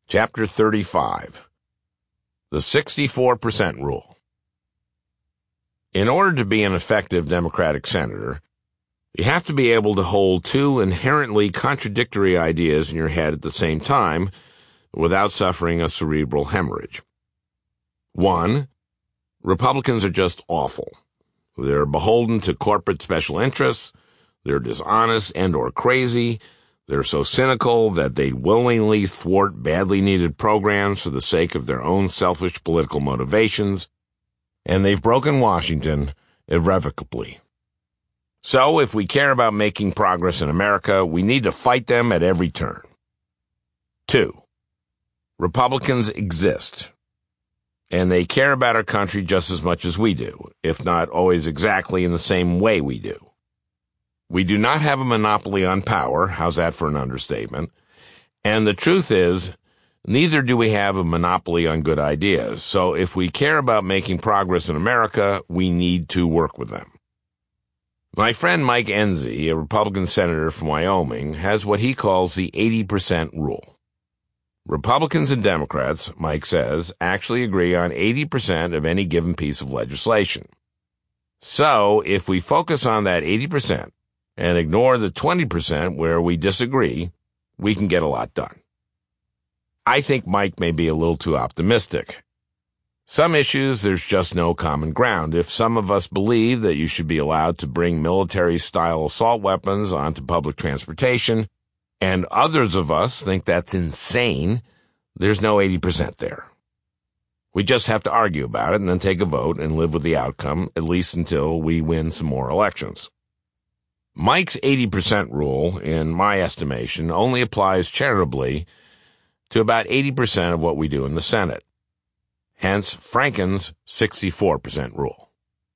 Chapter 35. The 64% Rule. In order to be an effective Democratic senator, you have to be able to hold two inherently contradictory ideas in your head at the same time without suffering a cerebral hemorrhage. 1. Republicans are just awful. They're beholden to corporate special interests. They're dishonest and/or crazy. They're so cynical that they willingly thwart badly needed programs for the sake of their own selfish political motivations, and they've broken Washington irrevocably. So, if we care about making progress in America, we need to fight them at every turn. 2. Republicans exist, and they care about our country just as much as we do, if not always exactly in the same way we do. We do not have a monopoly on power. How's that for an understatement? And the truth is, neither do we have a monopoly on good ideas. So if we care about making progress in America, we need to work with them. My friend Mike Enzi, a Republican senator from Wyoming, has what he calls the 80% rule. Republicans and Democrats, Mike says, actually agree on 80% of any given piece of legislation. So if we focus on that 80%, and ignore the 20% where we disagree, we can get a lot done. I think Mike may be a little too optimistic. Some issues, there's just no common ground. If some of us believe that you should be allowed to bring military-style assault weapons onto public transportation, and others of us think that's insane, there's no 80% there. We just have to argue about it and then take a vote and live with the outcome, at least until we win some more elections. Mike's 80% rule, in my estimation, only applies charitably to about 80% of what we do in the Senate. Hence, Franken's 64% rule.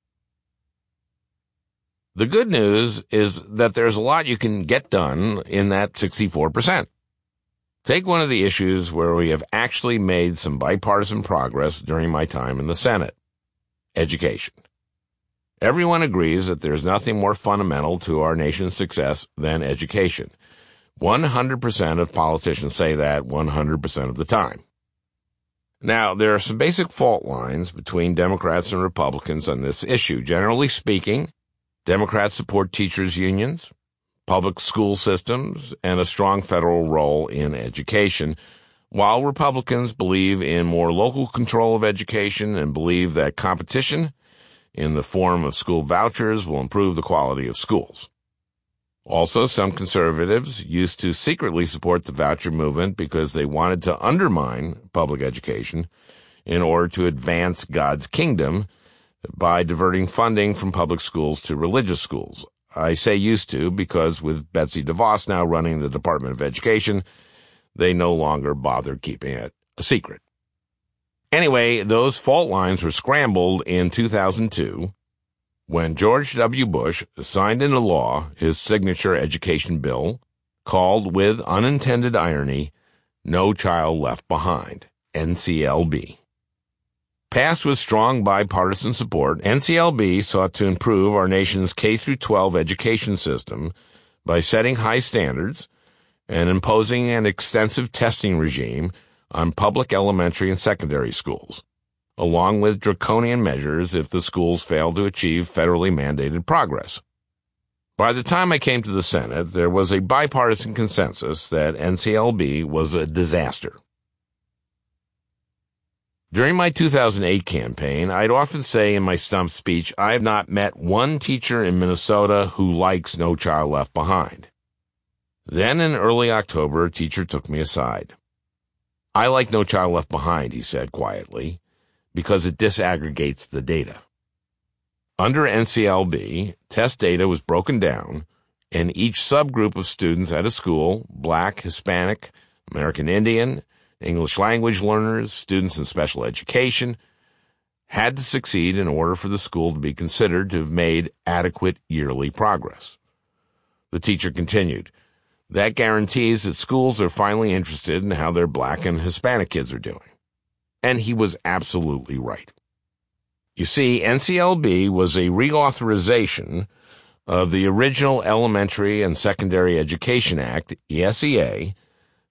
The good news is that there's a lot you can get done in that 64%. Take one of the issues where we have actually made some bipartisan progress during my time in the Senate: education. Everyone agrees that there's nothing more fundamental to our nation's success than education. 100% of politicians say that 100% of the time. Now, there are some basic fault lines between Democrats and Republicans on this issue. Generally speaking, Democrats support teachers' unions, public school systems, and a strong federal role in education, while Republicans believe in more local control of education and believe that competition in the form of school vouchers will improve the quality of schools. Also, some conservatives used to secretly support the voucher movement because they wanted to undermine public education in order to advance God's kingdom by diverting funding from public schools to religious schools. I say used to because with Betsy DeVos now running the Department of Education, they no longer bother keeping it a secret. Anyway, those fault lines were scrambled in 2002 when George W. Bush signed into law his signature education bill called, with unintended irony, No Child Left Behind, NCLB. Passed with strong bipartisan support, NCLB sought to improve our nation's K-12 education system by setting high standards and imposing an extensive testing regime on public elementary and secondary schools, along with draconian measures if the schools failed to achieve federally mandated progress. By the time I came to the Senate, there was a bipartisan consensus that NCLB was a disaster. During my 2008 campaign, I'd often say in my stump speech, I have not met one teacher in Minnesota who likes No Child Left Behind. Then in early October, a teacher took me aside. I like No Child Left Behind, he said quietly, because it disaggregates the data. Under NCLB, test data was broken down, and each subgroup of students at a school, Black, Hispanic, American Indian, English language learners, students in special education, had to succeed in order for the school to be considered to have made adequate yearly progress. The teacher continued, That guarantees that schools are finally interested in how their Black and Hispanic kids are doing. And he was absolutely right. You see, NCLB was a reauthorization of the original Elementary and Secondary Education Act, ESEA,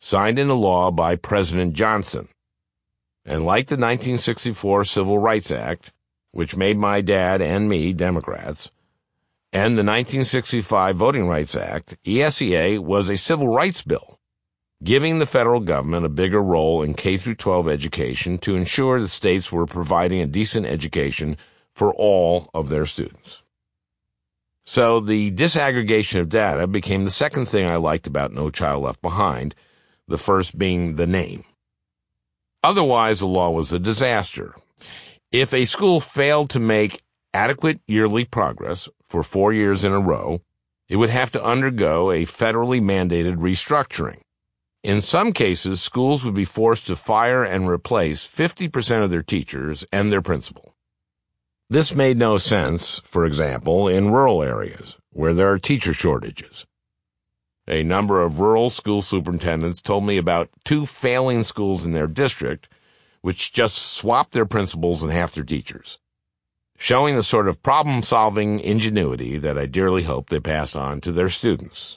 signed into law by President Johnson. And like the 1964 Civil Rights Act, which made my dad and me Democrats, and the 1965 Voting Rights Act, ESEA was a civil rights bill, giving the federal government a bigger role in K-12 education to ensure the states were providing a decent education for all of their students. So the disaggregation of data became the second thing I liked about No Child Left Behind, the first being the name. Otherwise, the law was a disaster. If a school failed to make adequate yearly progress for 4 years in a row, it would have to undergo a federally mandated restructuring. In some cases, schools would be forced to fire and replace 50% of their teachers and their principal. This made no sense, for example, in rural areas where there are teacher shortages. A number of rural school superintendents told me about 2 failing schools in their district which just swapped their principals and half their teachers, showing the sort of problem-solving ingenuity that I dearly hope they passed on to their students.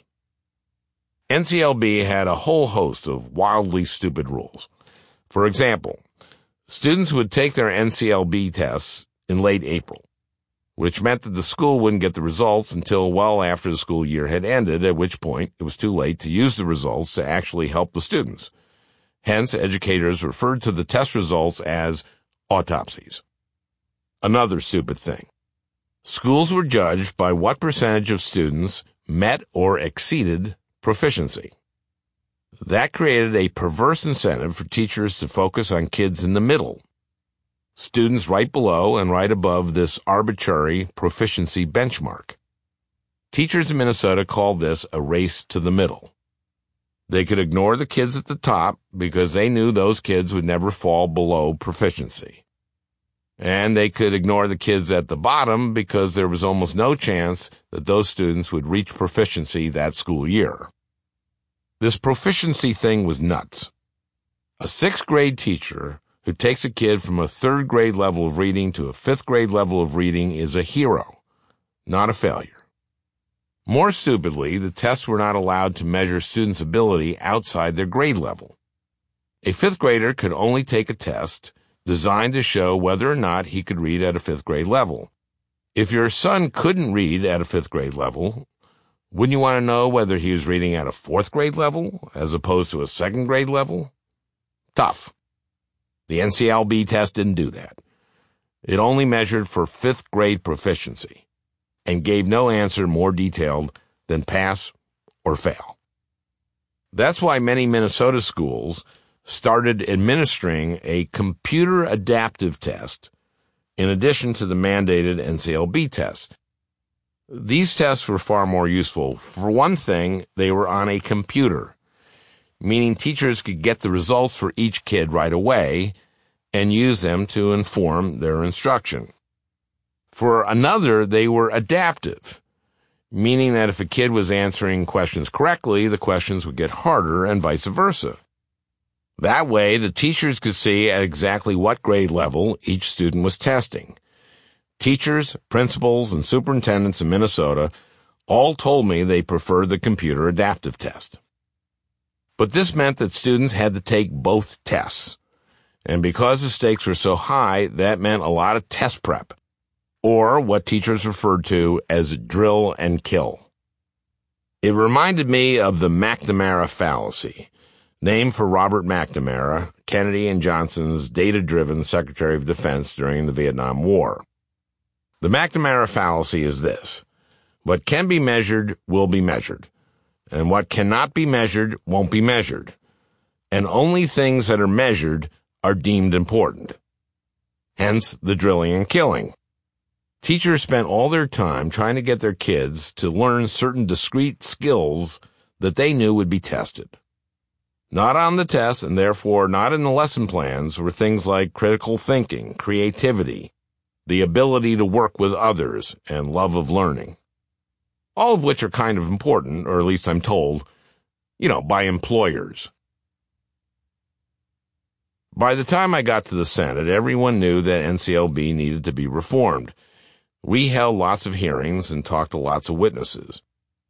NCLB had a whole host of wildly stupid rules. For example, students would take their NCLB tests in late April, which meant that the school wouldn't get the results until well after the school year had ended, at which point it was too late to use the results to actually help the students. Hence, educators referred to the test results as autopsies. Another stupid thing. Schools were judged by what percentage of students met or exceeded proficiency. That created a perverse incentive for teachers to focus on kids in the middle, students right below and right above this arbitrary proficiency benchmark. Teachers in Minnesota called this a race to the middle. They could ignore the kids at the top because they knew those kids would never fall below proficiency. And they could ignore the kids at the bottom because there was almost no chance that those students would reach proficiency that school year. This proficiency thing was nuts. A 6th grade teacher who takes a kid from a 3rd grade level of reading to a 5th grade level of reading is a hero, not a failure. More stupidly, the tests were not allowed to measure students' ability outside their grade level. A 5th grader could only take a test designed to show whether or not he could read at a 5th grade level. If your son couldn't read at a 5th grade level, wouldn't you want to know whether he was reading at a 4th grade level as opposed to a 2nd grade level? Tough. The NCLB test didn't do that. It only measured for 5th grade proficiency and gave no answer more detailed than pass or fail. That's why many Minnesota schools started administering a computer adaptive test in addition to the mandated NCLB test. These tests were far more useful. For one thing, they were on a computer, meaning teachers could get the results for each kid right away and use them to inform their instruction. For another, they were adaptive, meaning that if a kid was answering questions correctly, the questions would get harder and vice versa. That way, the teachers could see at exactly what grade level each student was testing. Teachers, principals, and superintendents in Minnesota all told me they preferred the computer adaptive test. But this meant that students had to take both tests. And because the stakes were so high, that meant a lot of test prep, or what teachers referred to as drill and kill. It reminded me of the McNamara fallacy, named for Robert McNamara, Kennedy and Johnson's data-driven Secretary of Defense during the Vietnam War. The McNamara fallacy is this: what can be measured will be measured, and what cannot be measured won't be measured, and only things that are measured are deemed important. Hence the drilling and killing. Teachers spent all their time trying to get their kids to learn certain discrete skills that they knew would be tested. Not on the test, and therefore not in the lesson plans, were things like critical thinking, creativity, the ability to work with others, and love of learning. All of which are kind of important, or at least I'm told, by employers. By the time I got to the Senate, everyone knew that NCLB needed to be reformed. We held lots of hearings and talked to lots of witnesses.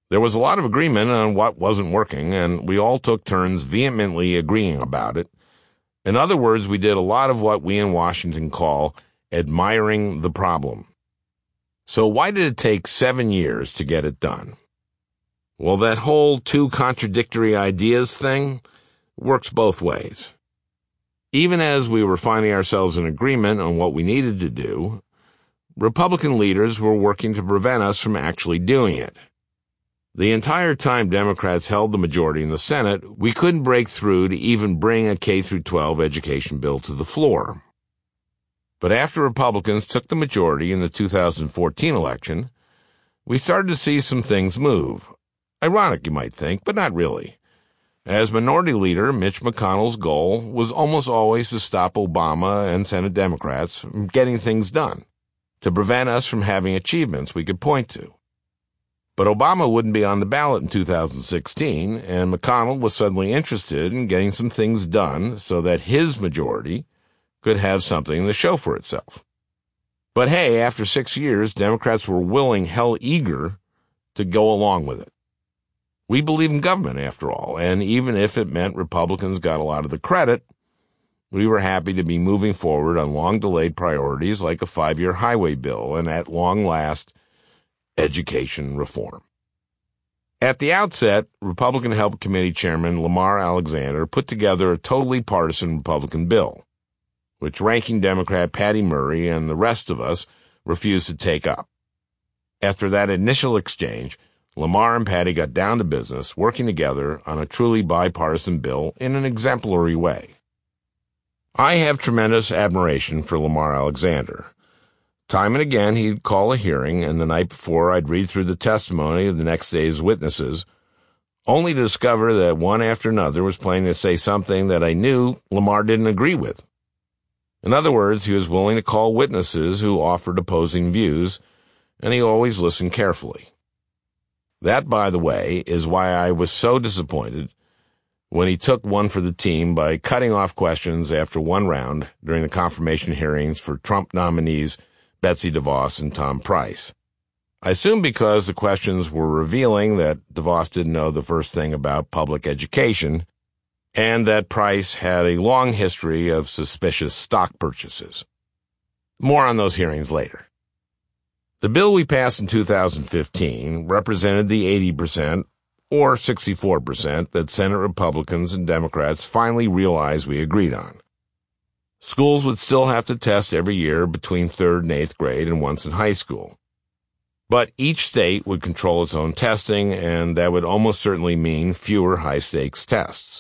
There was a lot of agreement on what wasn't working, and we all took turns vehemently agreeing about it. In other words, we did a lot of what we in Washington call admiring the problem. So why did it take 7 years to get it done? Well, that whole two contradictory ideas thing works both ways. Even as we were finding ourselves in agreement on what we needed to do, Republican leaders were working to prevent us from actually doing it. The entire time Democrats held the majority in the Senate, we couldn't break through to even bring a K-12 education bill to the floor. But after Republicans took the majority in the 2014 election, we started to see some things move. Ironic, you might think, but not really. As Minority Leader, Mitch McConnell's goal was almost always to stop Obama and Senate Democrats from getting things done, to prevent us from having achievements we could point to. But Obama wouldn't be on the ballot in 2016, and McConnell was suddenly interested in getting some things done so that his majority could have something to show for itself. But hey, after 6 years, Democrats were willing, hell eager, to go along with it. We believe in government, after all, and even if it meant Republicans got a lot of the credit, we were happy to be moving forward on long-delayed priorities like a 5-year highway bill and, at long last, education reform. At the outset, Republican Help Committee Chairman Lamar Alexander put together a totally partisan Republican bill, which ranking Democrat Patty Murray and the rest of us refused to take up. After that initial exchange, Lamar and Patty got down to business, working together on a truly bipartisan bill in an exemplary way. I have tremendous admiration for Lamar Alexander. Time and again, he'd call a hearing, and the night before I'd read through the testimony of the next day's witnesses, only to discover that one after another was planning to say something that I knew Lamar didn't agree with. In other words, he was willing to call witnesses who offered opposing views, and he always listened carefully. That, by the way, is why I was so disappointed when he took one for the team by cutting off questions after one round during the confirmation hearings for Trump nominees Betsy DeVos and Tom Price. I assume because the questions were revealing that DeVos didn't know the first thing about public education, and that Price had a long history of suspicious stock purchases. More on those hearings later. The bill we passed in 2015 represented the 80% or 64% that Senate Republicans and Democrats finally realized we agreed on. Schools would still have to test every year between 3rd and 8th grade and once in high school. But each state would control its own testing, and that would almost certainly mean fewer high-stakes tests.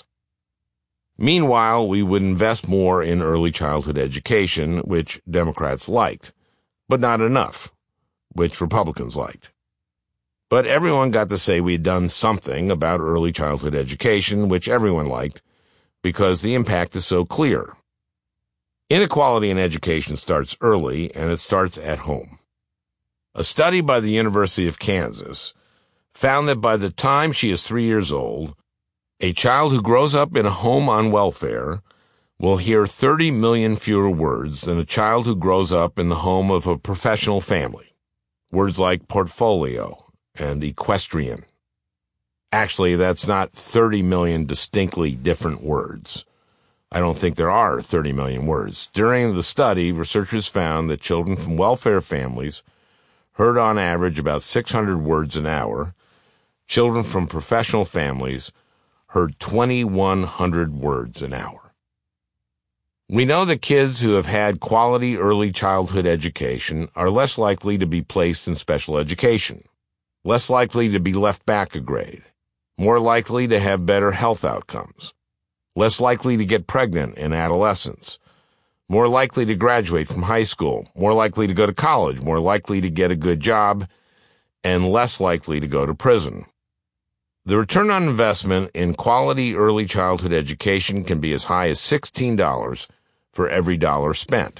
Meanwhile, we would invest more in early childhood education, which Democrats liked, but not enough, which Republicans liked. But everyone got to say we had done something about early childhood education, which everyone liked, because the impact is so clear. Inequality in education starts early, and it starts at home. A study by the University of Kansas found that by the time she is 3 years old, a child who grows up in a home on welfare will hear 30 million fewer words than a child who grows up in the home of a professional family. Words like portfolio and equestrian. Actually, that's not 30 million distinctly different words. I don't think there are 30 million words. During the study, researchers found that children from welfare families heard on average about 600 words an hour. Children from professional families heard 2,100 words an hour. We know that kids who have had quality early childhood education are less likely to be placed in special education, less likely to be left back a grade, more likely to have better health outcomes, less likely to get pregnant in adolescence, more likely to graduate from high school, more likely to go to college, more likely to get a good job, and less likely to go to prison. The return on investment in quality early childhood education can be as high as $16 for every dollar spent.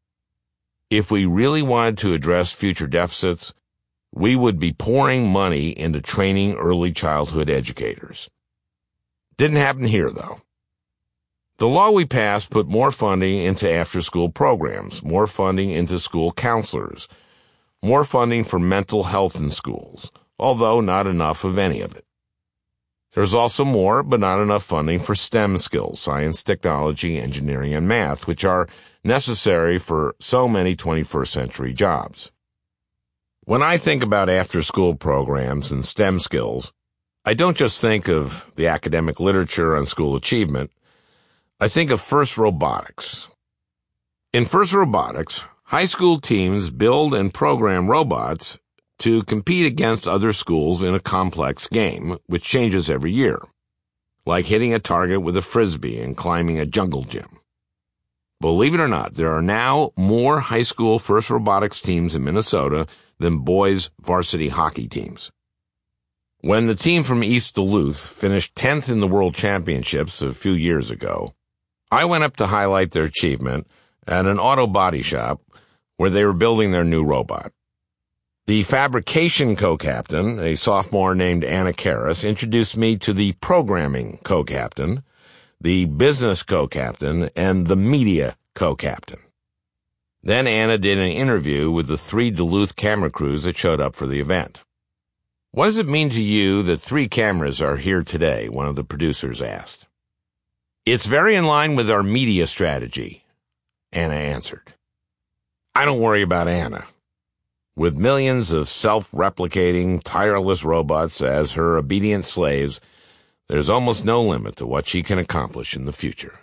If we really wanted to address future deficits, we would be pouring money into training early childhood educators. Didn't happen here, though. The law we passed put more funding into after-school programs, more funding into school counselors, more funding for mental health in schools, although not enough of any of it. There's also more, but not enough funding for STEM skills, science, technology, engineering, and math, which are necessary for so many 21st century jobs. When I think about after-school programs and STEM skills, I don't just think of the academic literature on school achievement. I think of FIRST Robotics. In FIRST Robotics, high school teams build and program robots to compete against other schools in a complex game, which changes every year, like hitting a target with a frisbee and climbing a jungle gym. Believe it or not, there are now more high school FIRST Robotics teams in Minnesota than boys' varsity hockey teams. When the team from East Duluth finished 10th in the World Championships a few years ago, I went up to highlight their achievement at an auto body shop where they were building their new robot. The fabrication co-captain, a sophomore named Anna Karras, introduced me to the programming co-captain, the business co-captain, and the media co-captain. Then Anna did an interview with the 3 Duluth camera crews that showed up for the event. "What does it mean to you that 3 cameras are here today?" one of the producers asked. "It's very in line with our media strategy," Anna answered. I don't worry about Anna. With millions of self-replicating, tireless robots as her obedient slaves, there's almost no limit to what she can accomplish in the future.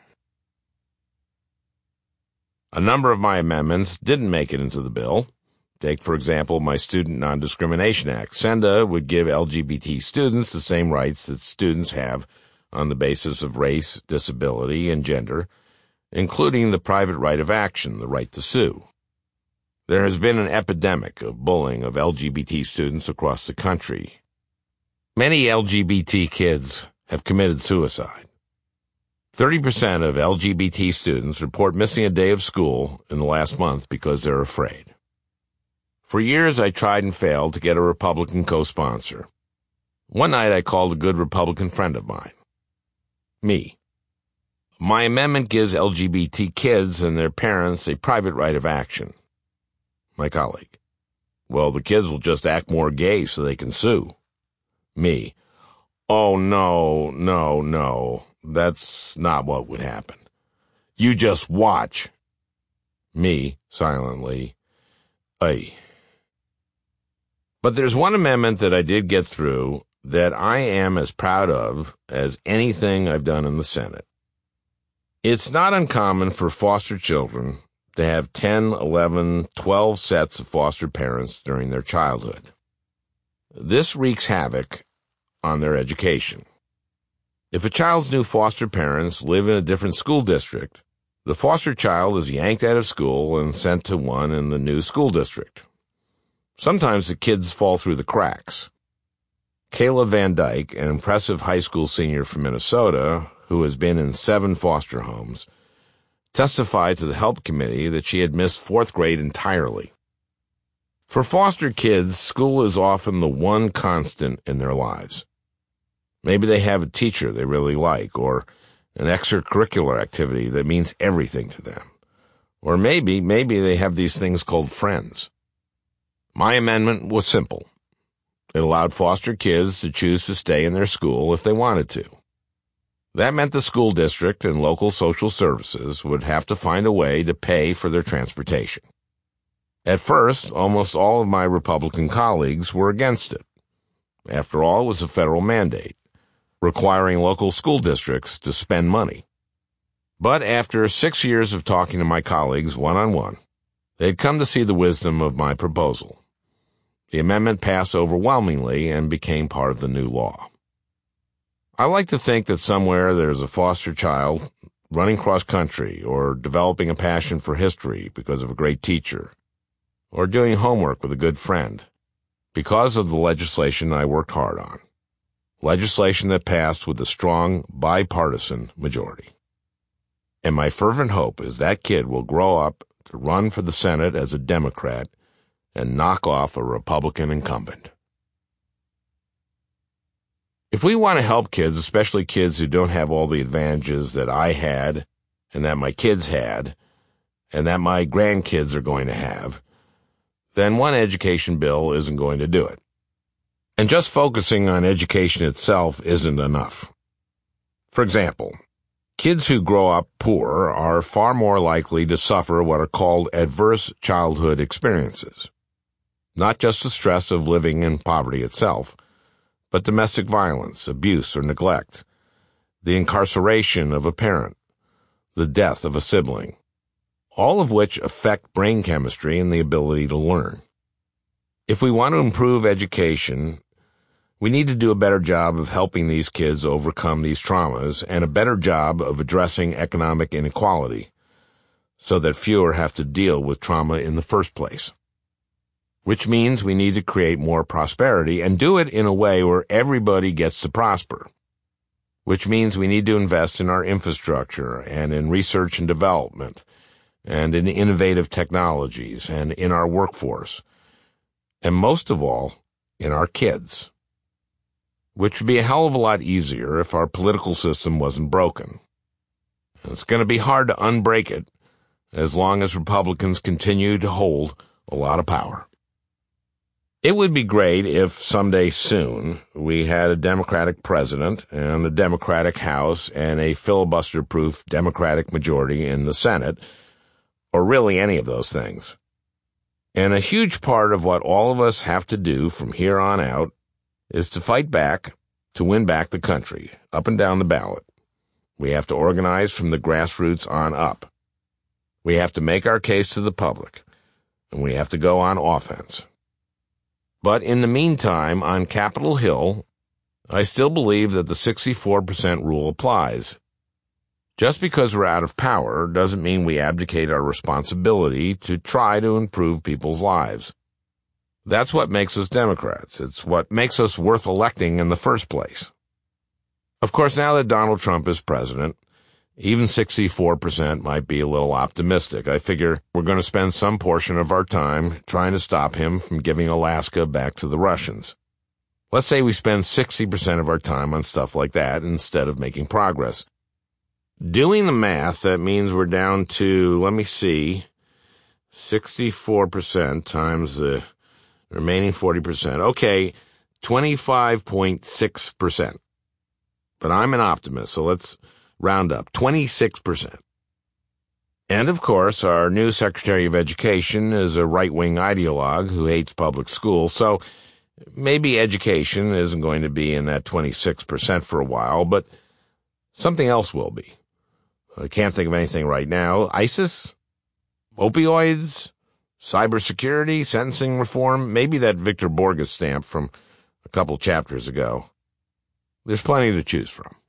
A number of my amendments didn't make it into the bill. Take, for example, my Student Non-Discrimination Act. SENDA would give LGBT students the same rights that students have on the basis of race, disability, and gender, including the private right of action, the right to sue. There has been an epidemic of bullying of LGBT students across the country. Many LGBT kids have committed suicide. 30% of LGBT students report missing a day of school in the last month because they're afraid. For years, I tried and failed to get a Republican co-sponsor. One night, I called a good Republican friend of mine. Me. My amendment gives LGBT kids and their parents a private right of action. My colleague. Well, the kids will just act more gay so they can sue. Me. Oh, no. That's not what would happen. You just watch. Me, silently. Ay. But there's one amendment that I did get through that I am as proud of as anything I've done in the Senate. It's not uncommon for foster children to have 10, 11, 12 sets of foster parents during their childhood. This wreaks havoc on their education. If a child's new foster parents live in a different school district, the foster child is yanked out of school and sent to one in the new school district. Sometimes the kids fall through the cracks. Kayla Van Dyke, an impressive high school senior from Minnesota who has been in 7 foster homes, testified to the Help Committee that she had missed 4th grade entirely. For foster kids, school is often the one constant in their lives. Maybe they have a teacher they really like, or an extracurricular activity that means everything to them. Or maybe they have these things called friends. My amendment was simple. It allowed foster kids to choose to stay in their school if they wanted to. That meant the school district and local social services would have to find a way to pay for their transportation. At first, almost all of my Republican colleagues were against it. After all, it was a federal mandate, requiring local school districts to spend money. But after 6 years of talking to my colleagues one-on-one, they'd come to see the wisdom of my proposal. The amendment passed overwhelmingly and became part of the new law. I like to think that somewhere there's a foster child running cross-country or developing a passion for history because of a great teacher, or doing homework with a good friend, because of the legislation I worked hard on. Legislation that passed with a strong bipartisan majority. And my fervent hope is that kid will grow up to run for the Senate as a Democrat and knock off a Republican incumbent. If we want to help kids, especially kids who don't have all the advantages that I had and that my kids had and that my grandkids are going to have, then one education bill isn't going to do it. And just focusing on education itself isn't enough. For example, kids who grow up poor are far more likely to suffer what are called adverse childhood experiences. Not just the stress of living in poverty itself, but domestic violence, abuse, or neglect, the incarceration of a parent, the death of a sibling, all of which affect brain chemistry and the ability to learn. If we want to improve education, we need to do a better job of helping these kids overcome these traumas and a better job of addressing economic inequality so that fewer have to deal with trauma in the first place. Which means we need to create more prosperity and do it in a way where everybody gets to prosper. Which means we need to invest in our infrastructure and in research and development and in innovative technologies and in our workforce. And most of all, in our kids. Which would be a hell of a lot easier if our political system wasn't broken. It's going to be hard to unbreak it as long as Republicans continue to hold a lot of power. It would be great if someday soon we had a Democratic president and a Democratic House and a filibuster-proof Democratic majority in the Senate, or really any of those things. And a huge part of what all of us have to do from here on out is to fight back to win back the country, up and down the ballot. We have to organize from the grassroots on up. We have to make our case to the public, and we have to go on offense. But in the meantime, on Capitol Hill, I still believe that the 64% rule applies. Just because we're out of power doesn't mean we abdicate our responsibility to try to improve people's lives. That's what makes us Democrats. It's what makes us worth electing in the first place. Of course, now that Donald Trump is president, even 64% might be a little optimistic. I figure we're going to spend some portion of our time trying to stop him from giving Alaska back to the Russians. Let's say we spend 60% of our time on stuff like that instead of making progress. Doing the math, that means we're down to, 64% times the remaining 40%. Okay, 25.6%. But I'm an optimist, so let's round up. 26%. And of course, our new Secretary of Education is a right-wing ideologue who hates public schools, so maybe education isn't going to be in that 26% for a while, but something else will be. I can't think of anything right now. ISIS? Opioids? Cybersecurity? Sentencing reform? Maybe that Victor Borges stamp from a couple chapters ago. There's plenty to choose from.